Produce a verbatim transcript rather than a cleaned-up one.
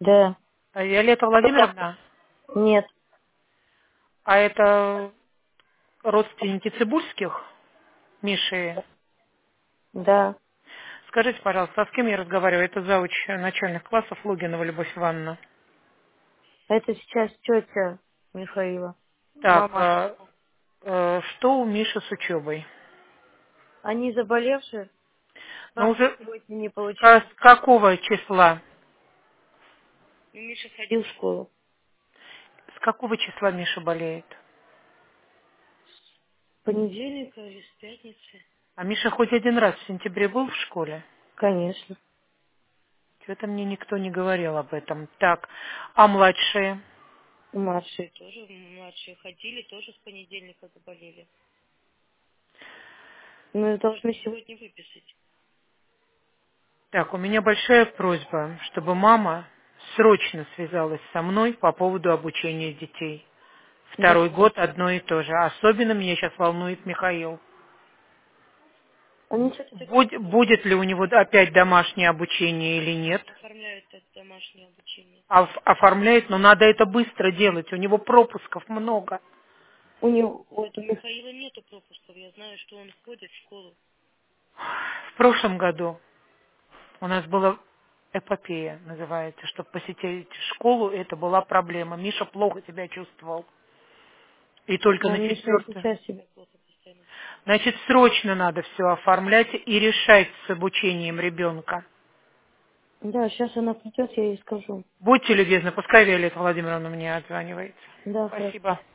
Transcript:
Да. А, Виолетта Владимировна, Нет. а это родственники Цибульских, Миши? Да. Скажите, пожалуйста, а с кем я разговариваю? Это зауч начальных классов Логинова Любовь Ивановна. Это сейчас тетя Михаила. Так, Мама. а, э, что у Миши с учебой? Они заболевшие. Ну, Мама уже сегодня не с ка- получила. с какого числа? И Миша ходил в школу. С какого числа Миша болеет? С понедельника или с пятницы? А Миша хоть один раз в сентябре был в школе? Конечно. Что-то мне никто не говорил об этом. Так, а младшие? Младшие тоже. Младшие ходили, тоже с понедельника заболели. Мы должны сегодня выписать. Так, у меня большая просьба, чтобы мама срочно связалась со мной по поводу обучения детей. Да. Второй год одно и то же. Особенно меня сейчас волнует Михаил. Они что-то такие Будь- будет ли у него опять домашнее обучение или нет? оформляют это домашнее обучение. Оф- Оформляет, но надо это быстро делать. У него пропусков много. У него, вот у Михаила нету пропусков. Я знаю, что он ходит в школу. В прошлом году у нас была эпопея, называется, чтобы посетить школу, это была проблема. Миша плохо себя чувствовал. И только Но на Миша и четвертую. сейчас себя плохо постоянно чувствует. Значит, срочно надо все оформлять и решать с обучением ребенка. Да, сейчас она придет, я ей скажу. Будьте любезны, пускай Виолетта Владимировна мне отзванивается. Да, хорошо. Спасибо.